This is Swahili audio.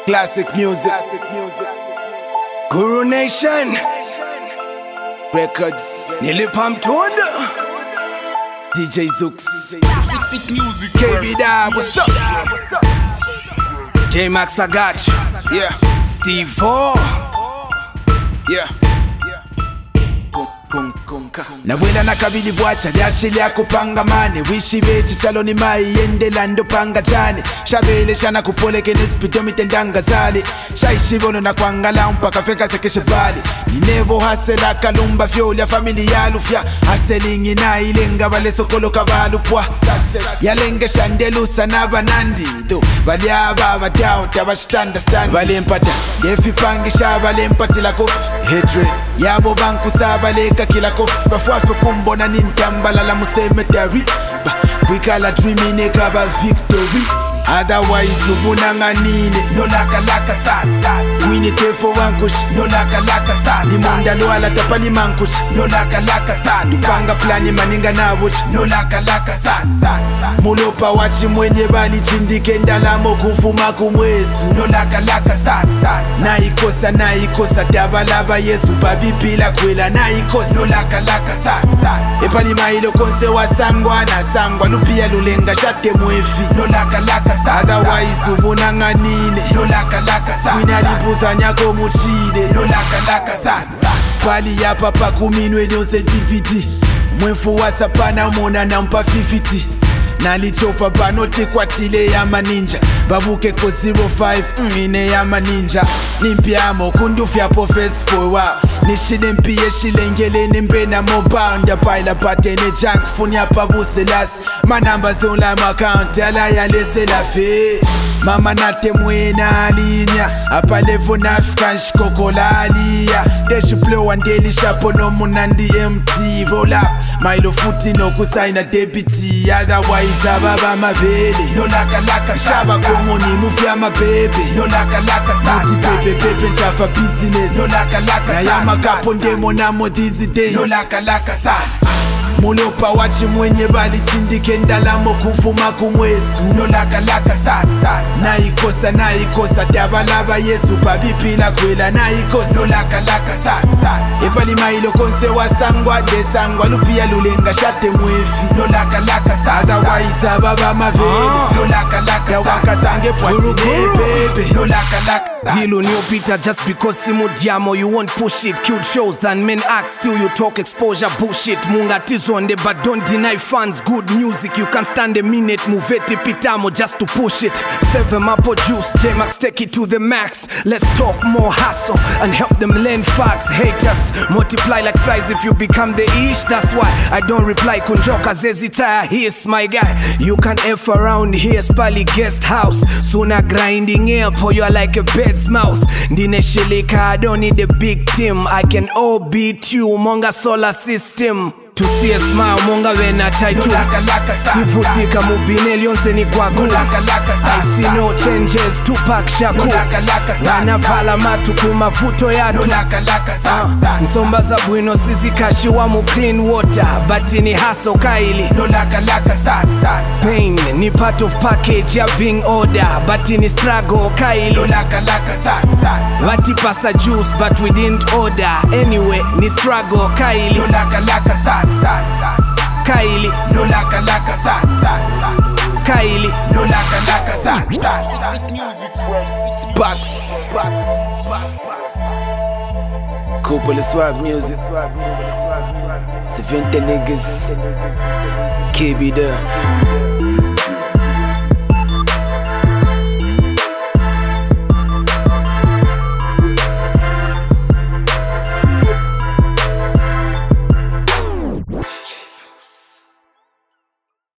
Classic music. Guru Nation Records. Nilipam Tunda. DJ Zooks. Classic music. KB Dab, what's up? J Max, I got you. Yeah. Steve 4. Yeah. Nawela nakabili bwacha lyashilia kupanga mane wishi bechi chalo ni mai yende lando panga jane shabele shana kupoleke nespido mitendanga zali shaishivono na kwangala mpaka feka sekeshe bali ninebo hasela kalumba fyoli ya familia lufya haselingi na ilenga vale sokolo kabalu pwa yalenge shandelusa na banandido bali aba badao tabashtanda stand vale empata defi pangisha vale empati la kofi hatred yabo banku sabaleka kila kofi bafwafe kumbona nintambala la musemetari kwikala dreaming ekaba victory otherwise ubunanganine no laka sana wini tefo wankush no laka sana limonda lwala tapali mankush no laka sana dupanga plani maninga nabuch no laka sana mulopa wachi mwenye bali chindike ndalamo kufuma kumwesu no laka sana naikosa dabalaba yesu babipila kwela naikosa no laka sana epani mailo konse wasangwa lupia lulenga shate mwefi no laka otherwise ubunanganine no laka sana winalibuza nyako muchide no laka sana pali ya papa kuminwe nyose DVD mwefu wasapana mona nampa 50 nalichofa panote kwa tile ya maninja babuke ko 05 ine ya maninja nimpiamo kundufya po face forward nishile mpiye shilengele nimbena mobanda paila patene junk funya pabuselas manamba zonla account ala ya lesela fe mama nate mwena linya apa levo nafkan shkokolalia deshi flow andeli shapo no munandi MT roll up mailo futi no kusaina debiti otherwise ababa mabele no laka shaba komo ni mufya mabebe no laka sana pepe nchafa business no laka na yama kapo ndemo namo these days no laka sana mulopa wachi mwenye bali chindike ndalamo kufuma kumwesu no laka sana naikosa dabalaba yesu babipila kwela naikosa no laka sana epali mailo konse wasangwa desangwa lupia lulenga shate mwefi no laka sana otherwise ababa mabele no laka ya wakasange pwatine bebe no laka Deal on your Peter just because simudiamo you won't push it. Cute shows than men act still you talk exposure bullshit. Munga tizonde but don't deny fans good music. You can stand a minute muveti pitamo just to push it. 7 mapo juice J-Max take it to the max. Let's talk more hustle and help them learn facts. Haters multiply like flies if you become the ish. That's why I don't reply kunjoka zezitaya he's my guy. You can F around here spali guest house. Sooner grinding airport you are like a bed's mouth. Ndine shilika I don't need a big team. I can all beat you monga solar system. To see a smile monga wena title no laka sana Kivutika mubineli yonse ni kwagu no laka I see no changes Tupac Shakur no laka sana wanavala matu kumafuto yatu no laka sana nsomba za bwino sisi kashi wa mu clean water Bati ni haso kaili no laka sana Pain ni part of package ya being order Bati ni struggle kaili no laka sana Wati pasa juice but we didn't order Anyway ni struggle kaili no laka sana Kaili no laka sana Kaili no laka sana Sparks Couple swag music 70 niggas KB there